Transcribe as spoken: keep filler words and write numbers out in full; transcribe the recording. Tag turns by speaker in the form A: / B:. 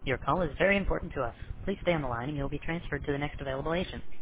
A: Your call is very important to us. Please stay on the line and you'll be transferred to the next available agent.